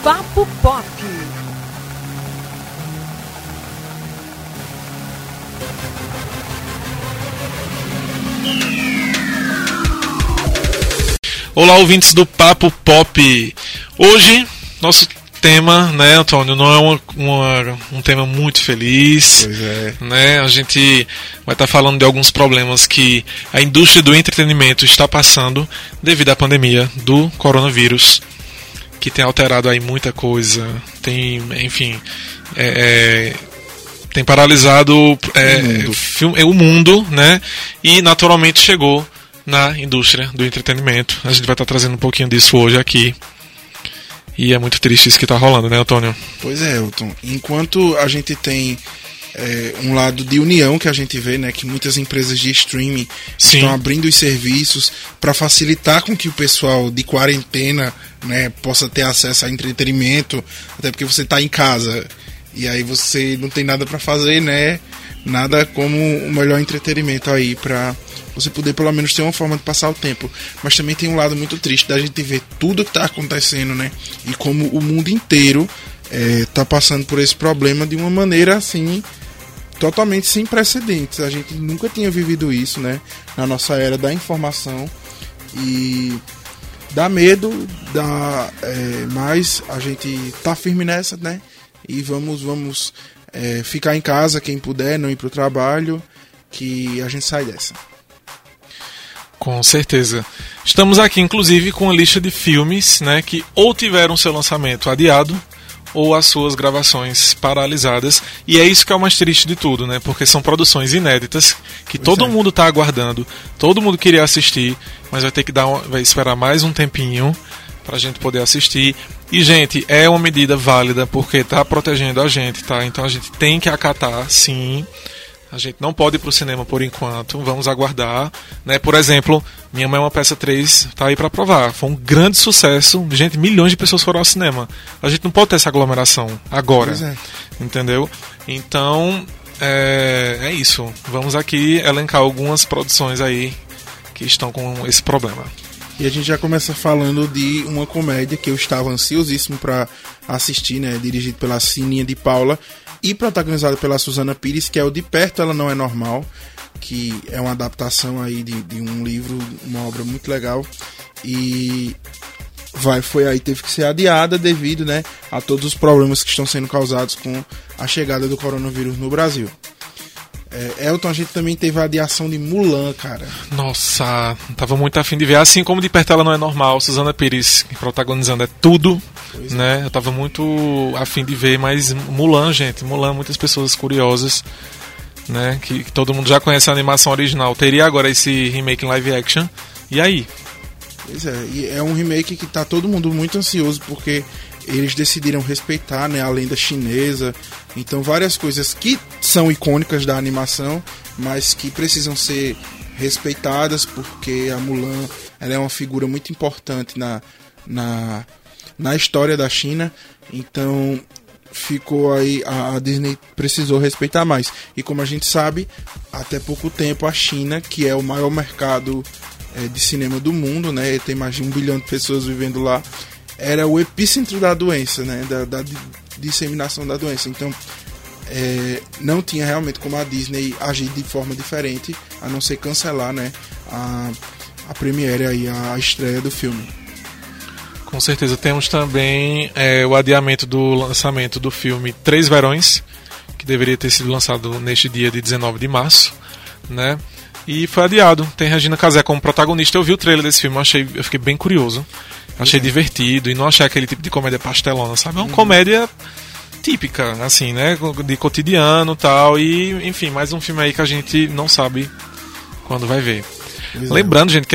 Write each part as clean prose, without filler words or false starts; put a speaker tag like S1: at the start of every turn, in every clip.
S1: Papo Pop.
S2: Olá, ouvintes do Papo Pop. Hoje, nosso tema, né, Antônio, não é um tema muito feliz.
S3: Pois é.
S2: Né? A gente vai estar falando de alguns problemas que a indústria do entretenimento está passando devido à pandemia do coronavírus, que tem alterado aí muita coisa, tem, enfim, tem paralisado o mundo, né? E naturalmente chegou na indústria do entretenimento. A gente vai estar trazendo um pouquinho disso hoje aqui. E é muito triste isso que está rolando, né, Antônio?
S3: Pois é, Elton. Enquanto a gente tem um lado de união que a gente vê, né, que muitas empresas de streaming estão abrindo os serviços para facilitar com que o pessoal de quarentena, né, possa ter acesso a entretenimento, até porque você está em casa e aí você não tem nada para fazer, né? Nada como o melhor entretenimento aí para você poder pelo menos ter uma forma de passar o tempo. Mas também tem um lado muito triste da gente ver tudo que está acontecendo, né? E como o mundo inteiro está passando por esse problema de uma maneira assim totalmente sem precedentes. A gente nunca tinha vivido isso, né? Na nossa era da informação. E dá medo, mas a gente tá firme nessa, né? E vamos ficar em casa, quem puder, não ir pro trabalho, que a gente sai dessa.
S2: Com certeza. Estamos aqui, inclusive, com uma lista de filmes, né, que ou tiveram seu lançamento adiado ou as suas gravações paralisadas. E é isso que é o mais triste de tudo, né? Porque são produções inéditas que todo mundo está aguardando, todo mundo queria assistir, mas vai ter que vai esperar mais um tempinho pra gente poder assistir. E, gente, é uma medida válida porque tá protegendo a gente, tá? Então a gente tem que acatar, sim. A gente não pode ir pro cinema por enquanto, vamos aguardar, né? Por exemplo, Minha Mãe é uma Peça 3 tá aí pra provar. Foi um grande sucesso, gente, milhões de pessoas foram ao cinema. A gente não pode ter essa aglomeração agora, entendeu? Então, é isso. Vamos aqui elencar algumas produções aí que estão com esse problema.
S3: E a gente já começa falando de uma comédia que eu estava ansiosíssimo para assistir, né? Dirigido pela Sininha de Paula e protagonizado pela Suzana Pires, que é o De Perto Ela Não É Normal, que é uma adaptação aí de um livro, uma obra muito legal. E teve que ser adiada devido, né, a todos os problemas que estão sendo causados com a chegada do coronavírus no Brasil. Elton, a gente também teve a adiação de Mulan, cara.
S2: Nossa, tava muito afim de ver. Assim como De Perto Ela Não É Normal, Suzana Pires protagonizando é tudo, né? Eu tava muito afim de ver, mas Mulan, gente, Muitas pessoas curiosas, né? Que todo mundo já conhece a animação original. Teria agora esse remake em live action. E aí?
S3: Pois é, e é um remake que tá todo mundo muito ansioso porque eles decidiram respeitar, né, a lenda chinesa. Então várias coisas que são icônicas da animação, mas que precisam ser respeitadas porque a Mulan, ela é uma figura muito importante na história da China. Então ficou aí, a Disney precisou respeitar mais. E como a gente sabe, até pouco tempo a China, que é o maior mercado de cinema do mundo, né, tem mais de 1 bilhão de pessoas vivendo lá, era o epicentro da doença, né, da disseminação da doença. Então não tinha realmente como a Disney agir de forma diferente, a não ser cancelar, né, a premiere aí, a estreia do filme.
S2: Com certeza. Temos também o adiamento do lançamento do filme Três Verões, que deveria ter sido lançado neste dia de 19 de março, né? E foi adiado. Tem Regina Casé como protagonista. Eu vi o trailer desse filme, eu fiquei bem curioso. Achei divertido e não achei aquele tipo de comédia pastelona, sabe? É uma comédia típica, assim, né? De cotidiano e tal. E, enfim, mais um filme aí que a gente não sabe quando vai ver. Lembrando, gente, que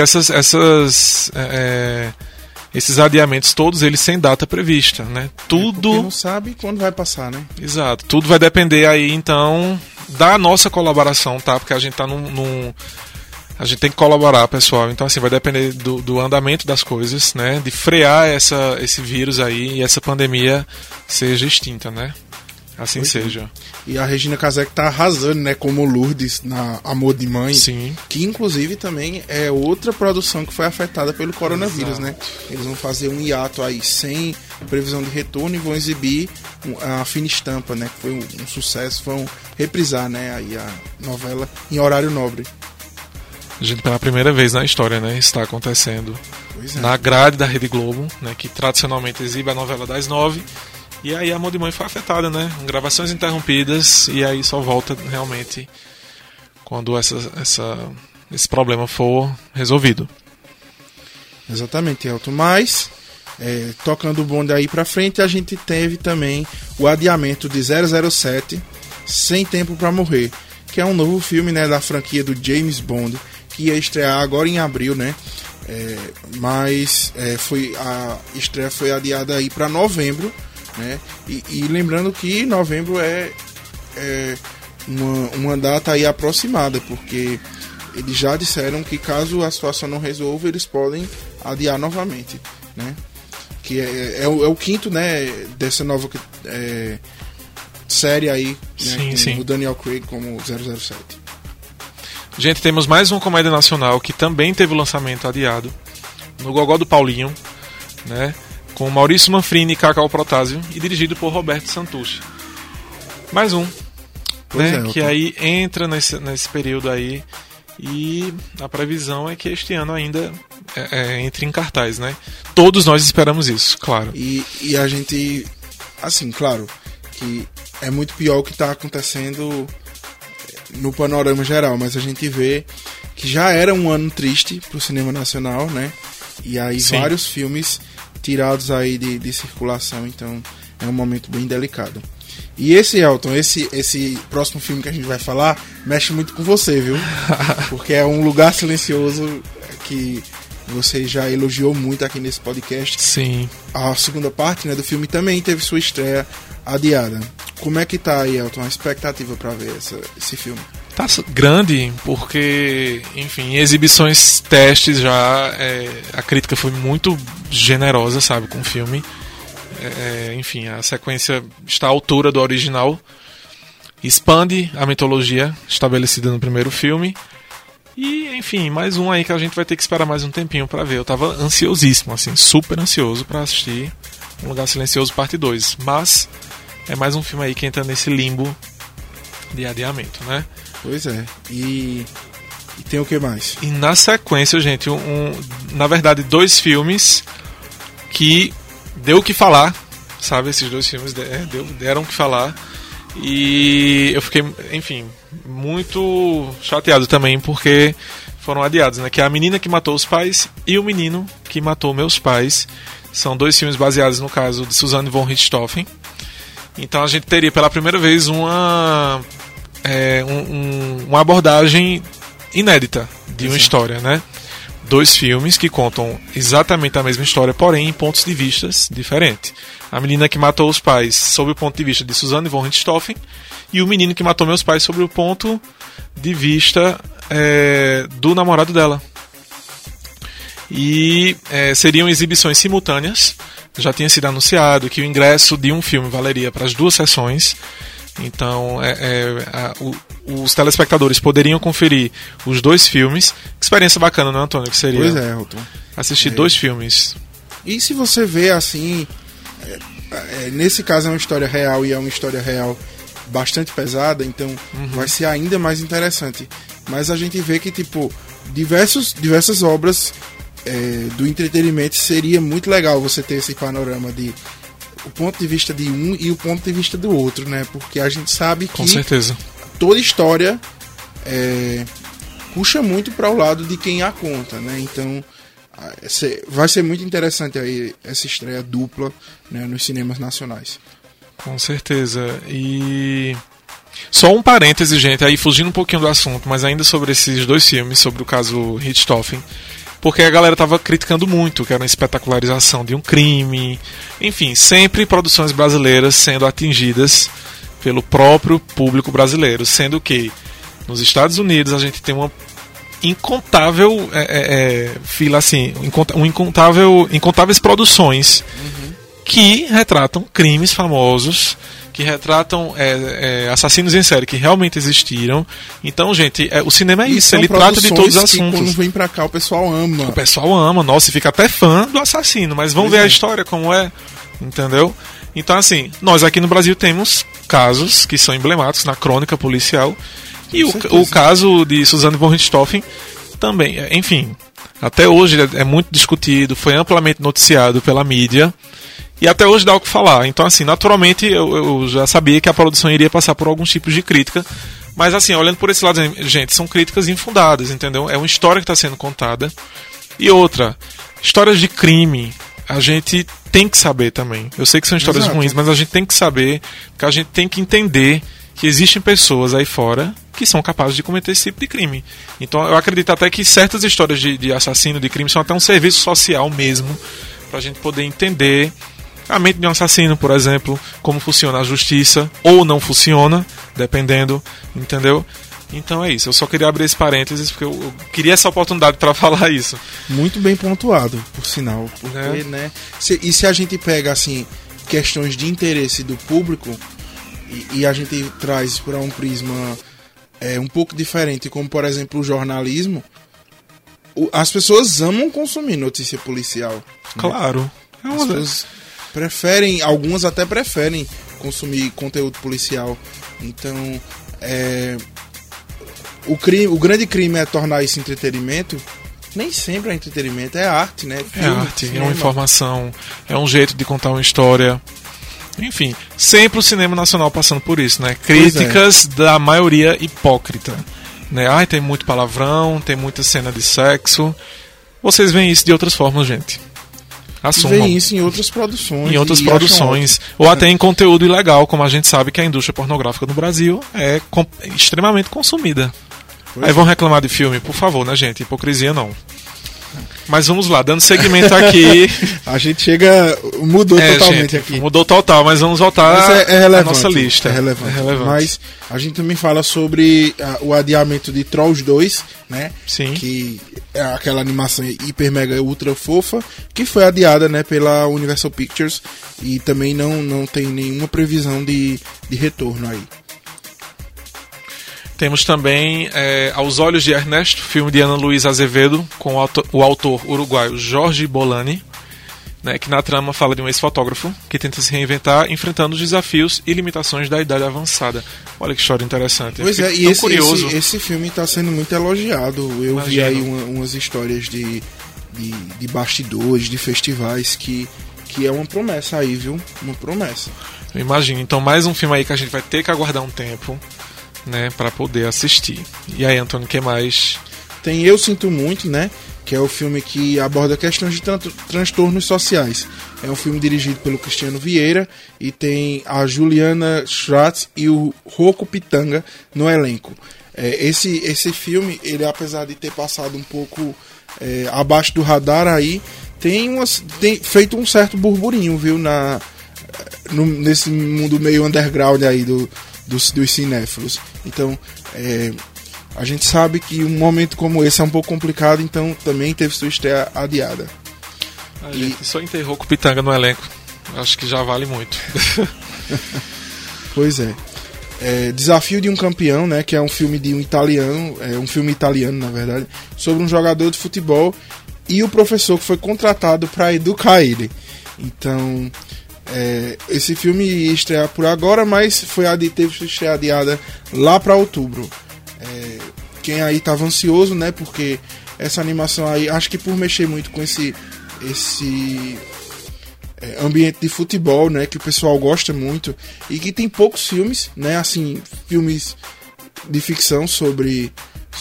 S2: esses adiamentos, todos eles sem data prevista, né? Tudo...
S3: Porque não sabe quando vai passar, né?
S2: Exato. Tudo vai depender aí, então, da nossa colaboração, tá? Porque a gente tá a gente tem que colaborar, pessoal. Então, assim, vai depender do andamento das coisas, né? De frear esse vírus aí e essa pandemia seja extinta, né? assim seja.
S3: E a Regina Casé que tá arrasando, né, como Lourdes na Amor de Mãe.
S2: Sim.
S3: Que inclusive também é outra produção que foi afetada pelo coronavírus, né? Eles vão fazer um hiato aí sem previsão de retorno e vão exibir a Fina Estampa, né? Que foi um sucesso, vão reprisar, né, aí a novela em horário nobre.
S2: Gente, pela primeira vez na história, né, está acontecendo na grade da Rede Globo, né, que tradicionalmente exibe a novela das 9. E aí a Amor de Mãe foi afetada, né? Gravações interrompidas, e aí só volta realmente quando esse problema for resolvido.
S3: Exatamente, Elton. Mas, tocando o bonde aí pra frente, a gente teve também o adiamento de 007, Sem Tempo Pra Morrer, que é um novo filme, né, da franquia do James Bond, que ia estrear agora em abril, né? Mas a estreia foi adiada aí pra novembro, né? E lembrando que novembro é uma data aí aproximada, porque eles já disseram que caso a situação não resolva, eles podem adiar novamente, né? Que é o quinto, né, dessa nova série aí, né,
S2: sim.
S3: o Daniel Craig como 007.
S2: Gente, temos mais uma comédia nacional que também teve o lançamento adiado, no Gogó do Paulinho, né? Com Maurício Manfrini e Cacau Protásio, e dirigido por Roberto Santucci. Mais um, né, que aí entra nesse período aí, e a previsão é que este ano ainda entre em cartaz, né? Todos nós esperamos isso, claro.
S3: E a gente, assim, claro, que é muito pior o que está acontecendo no panorama geral, mas a gente vê que já era um ano triste para o cinema nacional, né? E aí vários filmes tirados aí de circulação, então é um momento bem delicado. E esse, Elton, esse próximo filme que a gente vai falar mexe muito com você, viu? Porque é Um Lugar Silencioso, que você já elogiou muito aqui nesse podcast.
S2: Sim.
S3: A segunda parte, né, do filme também teve sua estreia adiada. Como é que tá aí, Elton, a expectativa para ver esse filme?
S2: Tá grande, porque, enfim, em exibições, testes já, a crítica foi muito generosa, sabe, com o filme. Enfim, a sequência está à altura do original, expande a mitologia estabelecida no primeiro filme, e, enfim, mais um aí que a gente vai ter que esperar mais um tempinho para ver. Eu tava ansiosíssimo, assim, super ansioso para assistir Um Lugar Silencioso parte 2, mas é mais um filme aí que entra nesse limbo de adiamento, né?
S3: Pois é. E tem o que mais?
S2: E na sequência, gente, na verdade, 2 filmes que deu o que falar, sabe? Esses 2 filmes deram o que falar. E eu fiquei, enfim, muito chateado também porque foram adiados, né? Que é A Menina que Matou os Pais e O Menino que Matou Meus Pais. São 2 filmes baseados no caso de Susanne von Richthofen. Então a gente teria pela primeira vez uma abordagem inédita de uma história, né? 2 filmes que contam exatamente a mesma história, porém em pontos de vista diferentes. A Menina que Matou os Pais sob o ponto de vista de Susanne von Richthofen e O Menino que Matou Meus Pais sob o ponto de vista do namorado dela. E seriam exibições simultâneas. Já tinha sido anunciado que o ingresso de um filme valeria para as 2 sessões. Então os telespectadores poderiam conferir os 2 filmes. Que experiência bacana, né, Antônio? Que seria
S3: Pois é, Elton.
S2: Assistir 2 filmes.
S3: E se você vê assim, nesse caso é uma história real e é uma história real bastante pesada, então vai ser ainda mais interessante. Mas a gente vê que tipo diversas obras do entretenimento, seria muito legal você ter esse panorama de o ponto de vista de um e o ponto de vista do outro, né? Porque a gente sabe que
S2: com certeza
S3: toda história puxa muito para o lado de quem a conta, né? Então vai ser muito interessante aí essa estreia dupla, né, nos cinemas nacionais.
S2: Com certeza. E só um parêntese, gente, aí fugindo um pouquinho do assunto, mas ainda sobre esses 2 filmes, sobre o caso Richthofen, porque a galera tava criticando muito, que era uma espetacularização de um crime, enfim, sempre produções brasileiras sendo atingidas pelo próprio público brasileiro, sendo que nos Estados Unidos a gente tem uma incontável fila assim, incontáveis produções que retratam crimes famosos, que retratam assassinos em série que realmente existiram. Então, gente, o cinema é isso, ele trata de todos os assuntos.
S3: Quando vem pra cá, o pessoal ama.
S2: O pessoal ama, nossa, e fica até fã do assassino, mas vamos ver a história como é, entendeu? Então, assim, nós aqui no Brasil temos casos que são emblemáticos na crônica policial, e o caso de Suzanne von Richthofen também, enfim, até hoje é muito discutido, foi amplamente noticiado pela mídia, e até hoje dá o que falar. Então, assim, naturalmente eu já sabia que a produção iria passar por alguns tipos de crítica, mas, assim, olhando por esse lado, gente, são críticas infundadas, entendeu? É uma história que está sendo contada. E outra, histórias de crime, a gente tem que saber também. Eu sei que são histórias ruins, mas a gente tem que saber, porque a gente tem que entender que existem pessoas aí fora que são capazes de cometer esse tipo de crime. Então, eu acredito até que certas histórias de assassino, de crime, são até um serviço social mesmo, para a gente poder entender a mente de um assassino, por exemplo, como funciona a justiça, ou não funciona, dependendo, entendeu? Então é isso, eu só queria abrir esse parênteses, porque eu queria essa oportunidade para falar isso.
S3: Muito bem pontuado, por sinal. Porque, né? Se a gente pega, assim, questões de interesse do público, e a gente traz para um prisma um pouco diferente, como, por exemplo, o jornalismo, as pessoas amam consumir notícia policial.
S2: Claro.
S3: Né? As pessoas preferem, algumas até preferem consumir conteúdo policial. Então, o grande crime é tornar isso entretenimento. Nem sempre é entretenimento, é arte, né?
S2: É arte, é uma informação, é um jeito de contar uma história. Enfim, sempre o cinema nacional passando por isso, né? Críticas da maioria hipócrita, né? Ai, tem muito palavrão, tem muita cena de sexo. Vocês veem isso de outras formas, gente. Assumam.
S3: Veem isso em outras produções.
S2: Em outras produções. Ou até em conteúdo ilegal, como a gente sabe que a indústria pornográfica no Brasil é extremamente consumida. Aí vão reclamar de filme, por favor, né, gente? Hipocrisia não. Mas vamos lá, dando segmento aqui.
S3: A gente mudou totalmente, gente, aqui.
S2: Mudou total, mas vamos voltar à nossa lista.
S3: É relevante. Mas a gente também fala sobre o adiamento de Trolls 2, né?
S2: Sim.
S3: Que é aquela animação hiper mega ultra fofa, que foi adiada, né, pela Universal Pictures, e também não tem nenhuma previsão de retorno aí.
S2: Temos também Aos Olhos de Ernesto, filme de Ana Luísa Azevedo, com o autor uruguaio Jorge Bolani, né, que na trama fala de um ex-fotógrafo que tenta se reinventar enfrentando os desafios e limitações da idade avançada. Olha que história interessante.
S3: Pois é, e esse filme está sendo muito elogiado. Eu vi aí umas histórias de bastidores, de festivais, que é uma promessa aí, viu? Uma promessa.
S2: Eu imagino. Então, mais um filme aí que a gente vai ter que aguardar um tempo, né, para poder assistir. E aí, Antônio, o que mais?
S3: Tem Eu Sinto Muito, né, que é o filme que aborda questões de transtornos sociais. É um filme dirigido pelo Cristiano Vieira e tem a Juliana Schratz e o Rocco Pitanga no elenco. Esse filme, ele, apesar de ter passado um pouco abaixo do radar aí, tem feito um certo burburinho, viu, nesse mundo meio underground aí dos cinéfilos. Então, a gente sabe que um momento como esse é um pouco complicado, então também teve sua estreia adiada.
S2: Gente, só enterrou com o Pitanga no elenco. Acho que já vale muito.
S3: Pois é. Desafio de um Campeão, né, que é um filme de um italiano, um filme italiano, na verdade, sobre um jogador de futebol e o professor que foi contratado para educar ele. Então, esse filme ia estrear por agora, mas teve sua estreia adiada lá para outubro. Quem aí estava ansioso, né? Porque essa animação aí, acho que por mexer muito com esse ambiente de futebol, né? Que o pessoal gosta muito e que tem poucos filmes, né? Assim, filmes de ficção sobre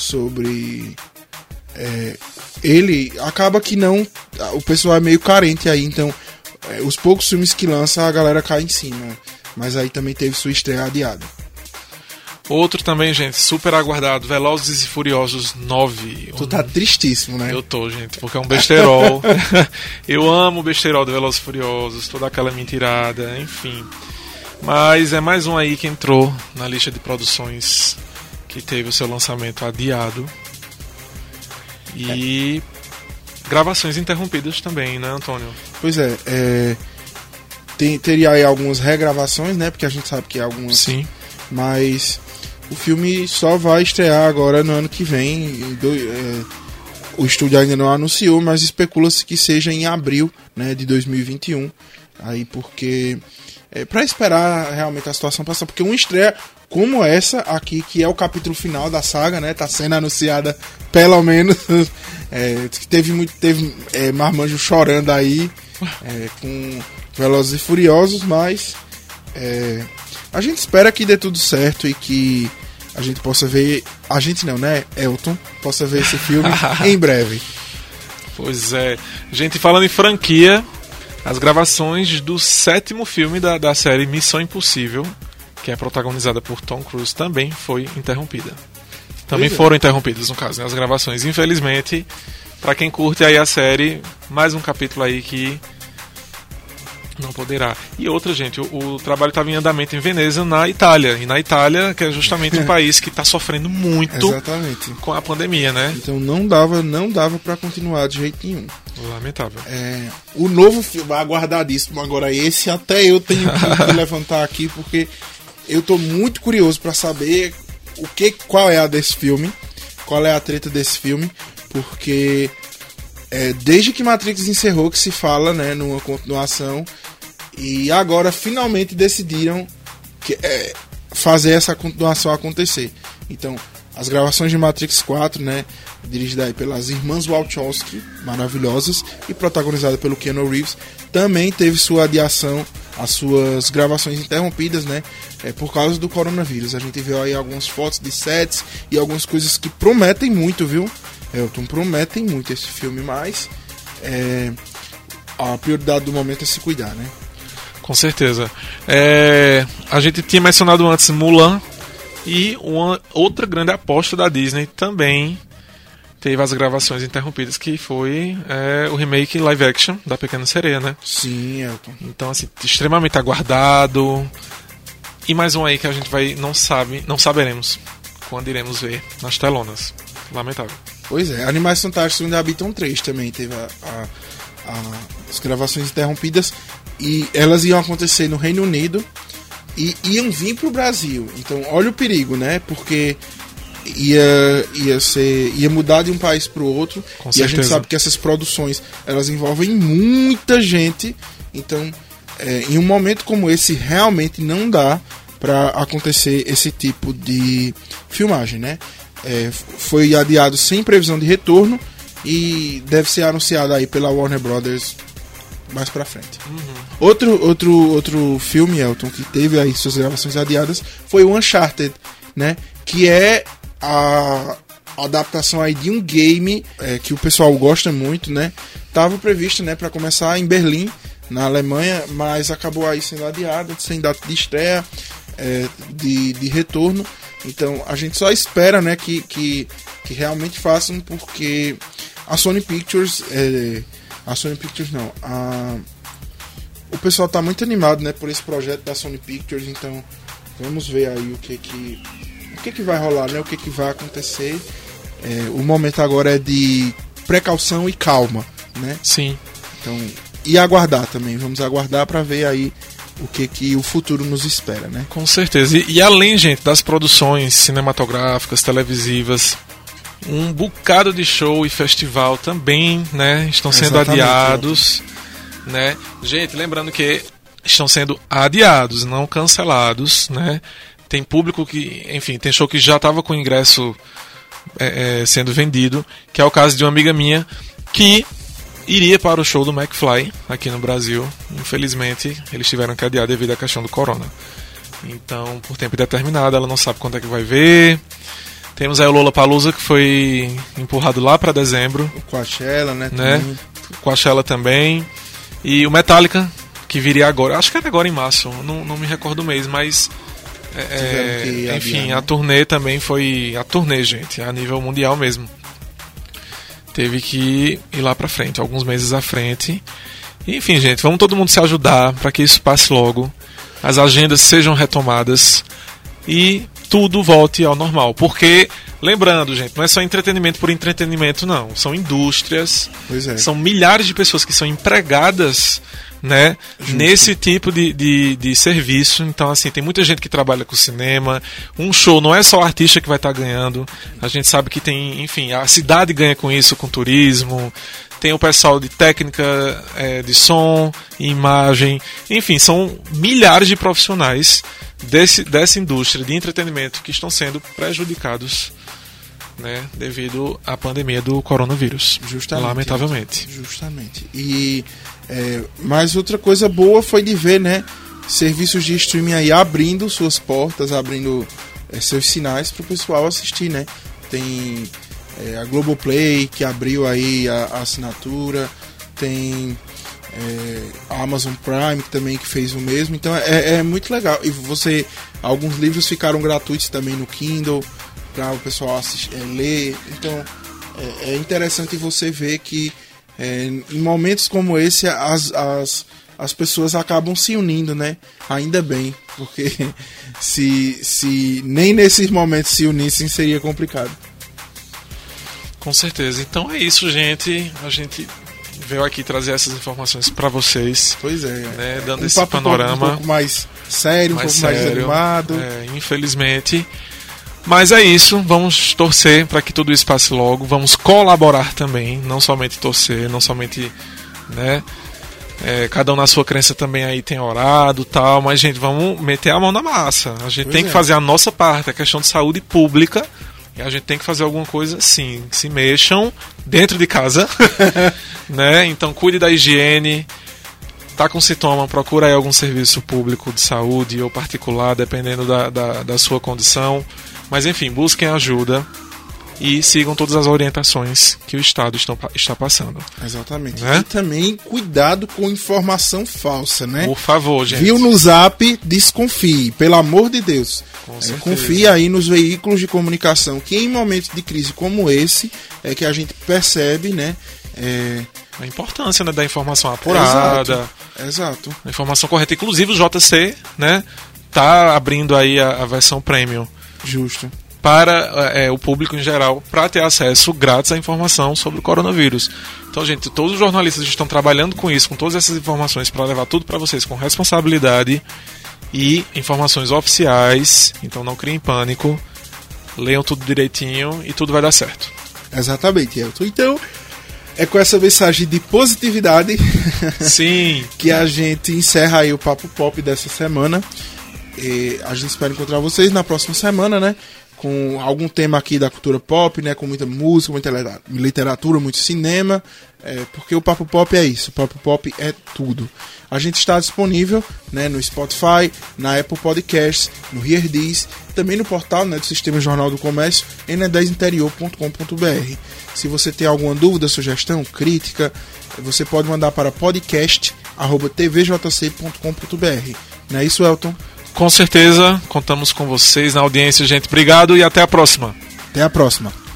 S3: ele, acaba que não, o pessoal é meio carente aí, então os poucos filmes que lança a galera cai em cima, mas aí também teve sua estreia adiada.
S2: Outro também, gente, super aguardado, Velozes e Furiosos 9.
S3: Tu tá tristíssimo, né?
S2: Eu tô, gente, porque é um besterol. Eu amo o besterol do Velozes e Furiosos, toda aquela mentirada, enfim. Mas é mais um aí que entrou na lista de produções que teve o seu lançamento adiado. E gravações interrompidas também, né, Antônio?
S3: Pois é, teria aí algumas regravações, né? Porque a gente sabe que é algumas.
S2: Sim.
S3: Mas o filme só vai estrear agora no ano que vem. O estúdio ainda não anunciou, mas especula-se que seja em abril, né, de 2021. Aí porque para esperar realmente a situação passar, porque uma estreia como essa aqui, que é o capítulo final da saga, né, tá sendo anunciada pelo menos, teve marmanjo chorando aí, com Velozes e Furiosos, mas a gente espera que dê tudo certo e que a gente possa ver, a gente não, né, Elton, possa ver esse filme em breve.
S2: Pois é, gente, falando em franquia, as gravações do 7º filme da série Missão Impossível, que é protagonizada por Tom Cruise, também foi interrompida. Também foram interrompidas, no caso, né, as gravações. Infelizmente, pra quem curte aí a série, mais um capítulo aí que não poderá. E outra, gente, o trabalho estava em andamento em Veneza, na Itália. E na Itália, que é justamente um país que está sofrendo muito
S3: Exatamente.
S2: Com a pandemia, né?
S3: Então não dava para continuar de jeito nenhum.
S2: Lamentável.
S3: O novo filme, aguardadíssimo agora, esse até eu tenho que levantar aqui, porque eu tô muito curioso para saber qual é a desse filme, qual é a treta desse filme, porque desde que Matrix encerrou que se fala, né, numa continuação, e agora finalmente decidiram fazer essa continuação acontecer. Então, as gravações de Matrix 4, né, dirigida aí pelas irmãs Wachowski, maravilhosas, e protagonizada pelo Keanu Reeves, também teve sua adiação, as suas gravações interrompidas, né, por causa do coronavírus. A gente viu aí algumas fotos de sets e algumas coisas que prometem muito, viu? Elton, prometem muito esse filme, mas a prioridade do momento é se cuidar, né?
S2: Com certeza. A gente tinha mencionado antes Mulan, e uma outra grande aposta da Disney também teve as gravações interrompidas, que foi o remake live action da Pequena Sereia, né?
S3: Sim, Elton.
S2: Então, assim, extremamente aguardado. E mais um aí que a gente não saberemos quando iremos ver nas telonas. Lamentável.
S3: Pois é, Animais Fantásticos ainda Habitam 3 também teve as gravações interrompidas, e elas iam acontecer no Reino Unido e iam vir pro Brasil. Então, olha o perigo, né? Porque ia mudar de um país pro outro.
S2: Com
S3: e
S2: certeza.
S3: A gente sabe que essas produções, elas envolvem muita gente. Então, em um momento como esse, realmente não dá para acontecer esse tipo de filmagem, né? Foi adiado sem previsão de retorno e deve ser anunciado aí pela Warner Brothers mais pra frente. Outro filme, Elton, que teve aí suas gravações adiadas foi o Uncharted, né? Que é a adaptação aí de um game que o pessoal gosta muito, né? Tava previsto, né, para começar em Berlim, na Alemanha, mas acabou aí sendo adiado, sem data de estreia, de retorno. Então a gente só espera, né, que realmente façam, porque a Sony Pictures, não, o pessoal tá muito animado, né, por esse projeto da Sony Pictures. Então vamos ver aí o que vai rolar, né, o que vai acontecer. O momento agora é de precaução e calma, né?
S2: Sim.
S3: Então, e aguardar também, vamos aguardar para ver aí o que o futuro nos espera, né?
S2: Com certeza. E além, gente, das produções cinematográficas, televisivas, um bocado de show e festival também, né, estão sendo adiados, né? Gente, lembrando que estão sendo adiados, não cancelados, né? Tem público que, enfim, tem show que já estava com ingresso sendo vendido, que é o caso de uma amiga minha que iria para o show do McFly aqui no Brasil. Infelizmente, eles tiveram que adiar devido à questão do corona. Então, por tempo indeterminado, ela não sabe quando é que vai ver. Temos aí o Lollapalooza, que foi empurrado lá para dezembro.
S3: O Coachella, né?
S2: Coachella também. E o Metallica, que viria agora. Acho que era agora em março, não me recordo o mês, mas... enfim, adiar, né? A turnê também foi... A turnê, gente, a nível mundial mesmo. Teve que ir lá pra frente, alguns meses à frente. E, enfim, gente, vamos todo mundo se ajudar para que isso passe logo, as agendas sejam retomadas e tudo volte ao normal. Porque, lembrando, gente, não é só entretenimento por entretenimento, não. São indústrias, são milhares de pessoas que são empregadas, né, nesse tipo de serviço. Então, assim, tem muita gente que trabalha com cinema. Um show não é só o artista que vai estar ganhando. A gente sabe que tem, enfim, a cidade ganha com isso, com turismo. Tem o pessoal de técnica de som, imagem. Enfim, são milhares de profissionais dessa indústria de entretenimento que estão sendo prejudicados, né, devido à pandemia do coronavírus.
S3: Justamente.
S2: Lamentavelmente.
S3: Justamente. E mas outra coisa boa foi de ver, né, serviços de streaming aí abrindo suas portas, abrindo seus sinais para o pessoal assistir, né? Tem a Globoplay, que abriu aí a assinatura, tem a Amazon Prime também, que fez o mesmo. Então é muito legal. E alguns livros ficaram gratuitos também no Kindle para o pessoal ler. Então é interessante você ver que em momentos como esse as pessoas acabam se unindo, né? Ainda bem, porque se nem nesses momentos se unissem seria complicado.
S2: Com certeza. Então é isso, gente. A gente veio aqui trazer essas informações para vocês.
S3: Pois é.
S2: Né? Dando esse panorama
S3: um pouco mais sério, mais desanimado.
S2: Infelizmente. Mas é isso. Vamos torcer para que tudo isso passe logo. Vamos colaborar também. Não somente torcer, não somente, né? Cada um na sua crença também aí tem orado e tal. Mas, gente, vamos meter a mão na massa. A gente tem que fazer a nossa parte. A questão de saúde pública. E a gente tem que fazer alguma coisa sim. Se mexam dentro de casa, né? Então cuide da higiene. Tá com sintoma, procura aí algum serviço público de saúde ou particular, dependendo da sua condição. Mas enfim, busquem ajuda e sigam todas as orientações que o Estado está passando.
S3: Exatamente.
S2: Né?
S3: E também cuidado com informação falsa, né?
S2: Por favor, gente.
S3: Viu no Zap, desconfie, pelo amor de Deus. Confie aí nos veículos de comunicação, que em momentos de crise como esse, é que a gente percebe, né?
S2: A importância, né, da informação apurada.
S3: Exato.
S2: A informação correta. Inclusive o JC, né, tá abrindo aí a versão premium.
S3: Justo.
S2: Para o público em geral, para ter acesso grátis à informação sobre o coronavírus. Então, gente, todos os jornalistas estão trabalhando com isso, com todas essas informações, para levar tudo para vocês com responsabilidade e informações oficiais. Então não criem pânico, leiam tudo direitinho e tudo vai dar certo.
S3: Exatamente, Elton. Então, é com essa mensagem de positividade
S2: sim,
S3: que a gente encerra aí o Papo Pop dessa semana. E a gente espera encontrar vocês na próxima semana, né? Com algum tema aqui da cultura pop, né? Com muita música, muita literatura, muito cinema. Porque o Papo Pop é isso. O Papo Pop é tudo. A gente está disponível, né, no Spotify, na Apple Podcasts, no HearDiz, também no portal, né, do Sistema Jornal do Comércio, n10interior.com.br. Se você tem alguma dúvida, sugestão, crítica, você pode mandar para podcast@tvjc.com.br. Não é isso, Elton?
S2: Com certeza, contamos com vocês na audiência, gente. Obrigado e até a próxima.
S3: Até a próxima.